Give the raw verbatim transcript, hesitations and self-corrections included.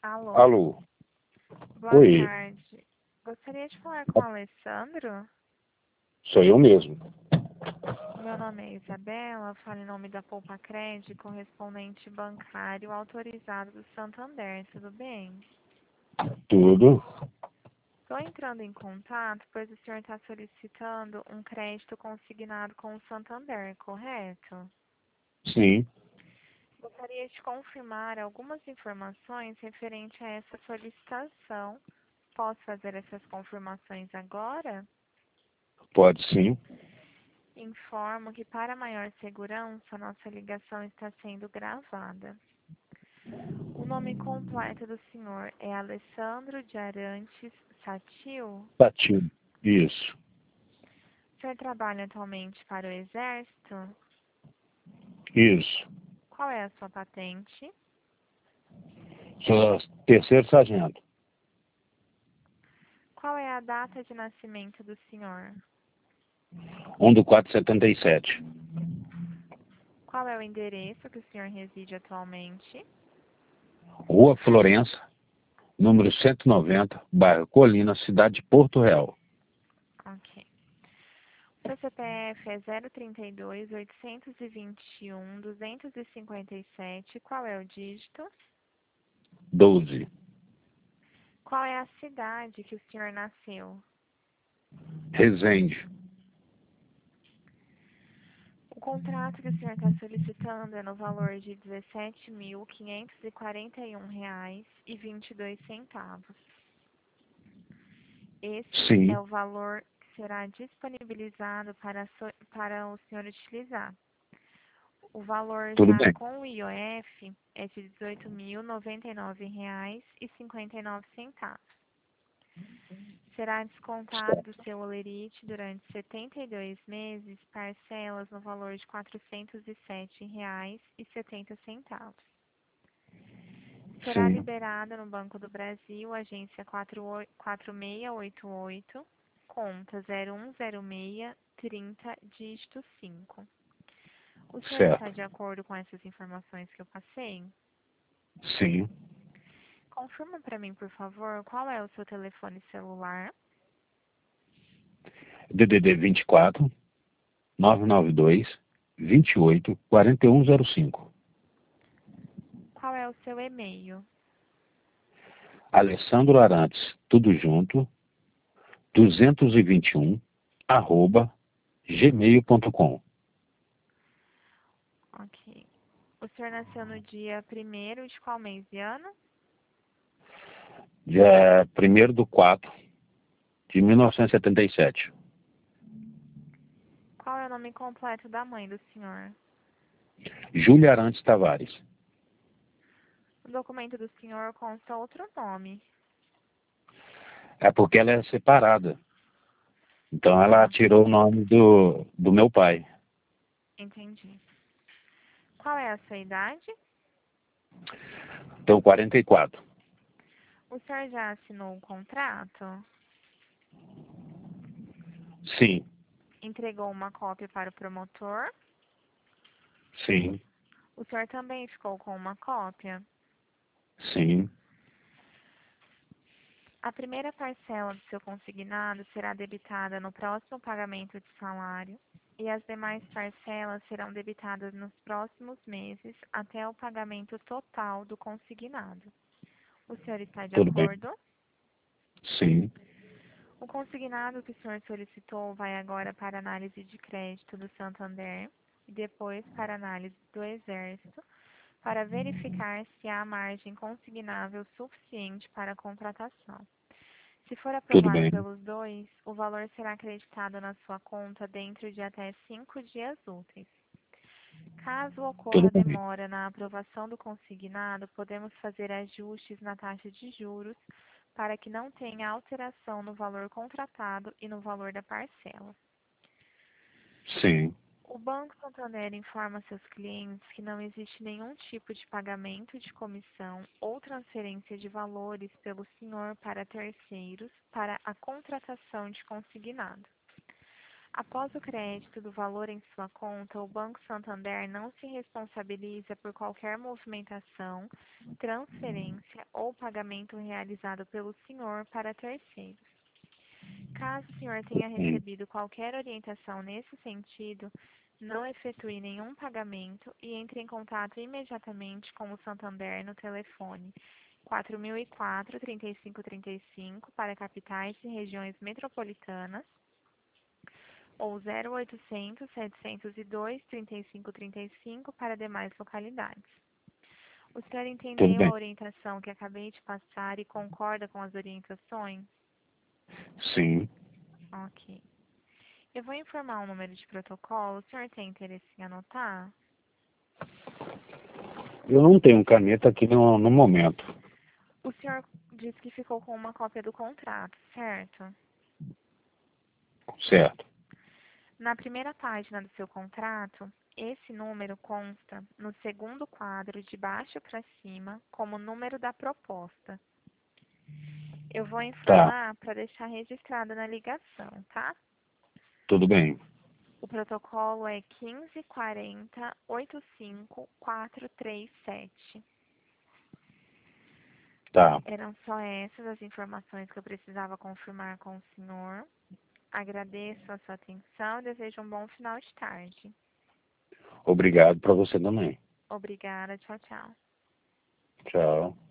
Alô, Alô, boa oi, tarde. Gostaria de falar com o Alessandro? sou eu mesmo. Meu nome é Isabela, falo em nome da Poupa Crédito, correspondente bancário autorizado do Santander, tudo bem? Tudo? Estou entrando em contato, pois o senhor está solicitando um crédito consignado com o Santander, correto? Sim, Gostaria de confirmar algumas informações referente a essa solicitação. Posso fazer essas confirmações agora? pode sim. Informo que, para maior segurança, nossa ligação está sendo gravada. O nome completo do senhor é Alessandro de Arantes Satil. Batido. Isso, O senhor trabalha atualmente para o Exército? isso. Qual é a sua patente? Sou terceiro sargento. Qual é a data de nascimento do senhor? Um do quatro setenta e sete. Qual é o endereço que o senhor reside atualmente? Rua Florença, número cento e noventa, bairro Colina, cidade de Porto Real. Ok. Seu C P F é zero trinta e dois, oitocentos e vinte e um, duzentos e cinquenta e sete. Qual é o dígito? doze. Qual é a cidade que o senhor nasceu? Resende. O contrato que o senhor está solicitando é no valor de dezessete mil quinhentos e quarenta e um reais e vinte e dois centavos. Esse é Sim, o valor que será disponibilizado para, so, para o senhor utilizar. O valor tudo já bem. com o I O F é de dezoito mil noventa e nove reais e cinquenta e nove centavos. Será descontado do seu holerite durante setenta e dois meses parcelas no valor de quatrocentos e sete reais e setenta centavos. Será Sim, liberada no Banco do Brasil, agência quatro seis oito oito, conta zero um zero seis, trinta, dígito cinco. O senhor está certo. de acordo com essas informações que eu passei? Sim. Confirma para mim, por favor, qual é o seu telefone celular? D D D vinte e quatro, nove nove dois, vinte e oito, quarenta e um zero cinco. Qual é o seu e-mail? Alessandro Arantes, tudo junto, duzentos e vinte e um, arroba, gmail ponto com. Ok. O senhor nasceu no dia primeiro de qual mês e ano? Dia primeiro do quatro de mil novecentos e setenta e sete. Qual é o nome completo da mãe do senhor? Júlia Arantes Tavares. No documento do senhor consta outro nome. É porque ela é separada. Então ela Ah, tirou o nome do, do meu pai. entendi. Qual é a sua idade? Então quarenta e quatro. O senhor já assinou o contrato? Sim, Entregou uma cópia para o promotor? sim, O senhor também ficou com uma cópia? sim. A primeira parcela do seu consignado será debitada no próximo pagamento de salário e as demais parcelas serão debitadas nos próximos meses até o pagamento total do consignado. O senhor está de Tudo bem? acordo? Sim, O consignado que o senhor solicitou vai agora para análise de crédito do Santander e depois para análise do Exército para verificar se há margem consignável suficiente para a contratação. Se for tudo aprovado bem. pelos dois, o valor será acreditado na sua conta dentro de até cinco dias úteis. Caso Tudo ocorra bem. demora na aprovação do consignado, podemos fazer ajustes na taxa de juros para que não tenha alteração no valor contratado e no valor da parcela. Sim, O Banco Santander informa seus clientes que não existe nenhum tipo de pagamento de comissão ou transferência de valores pelo senhor para terceiros para a contratação de consignado. Após o crédito do valor em sua conta, o Banco Santander não se responsabiliza por qualquer movimentação, transferência ou pagamento realizado pelo senhor para terceiros. Caso o senhor tenha Hum. recebido qualquer orientação nesse sentido, não efetue nenhum pagamento e entre em contato imediatamente com o Santander no telefone quatro mil e quatro, trinta e cinco trinta e cinco para capitais e regiões metropolitanas ou zero oitocentos, setecentos e dois, trinta e cinco trinta e cinco para demais localidades. O senhor Tudo entendeu a bem. orientação que acabei de passar e concorda com as orientações? Sim. Ok. Eu vou informar o número de protocolo. O senhor tem interesse em anotar? Eu não tenho caneta aqui no, no momento. O senhor disse que ficou com uma cópia do contrato, certo? Certo. Na primeira página do seu contrato, esse número consta no segundo quadro, de baixo para cima, como número da proposta. Eu vou Tá. informar para deixar registrado na ligação, tá? Tudo bem. O protocolo é quinze quarenta, oitenta e cinco, quatrocentos e trinta e sete. Tá. Eram só essas as informações que eu precisava confirmar com o senhor. Agradeço a sua atenção e desejo um bom final de tarde. Obrigado para você também. Obrigada, tchau, tchau. Tchau.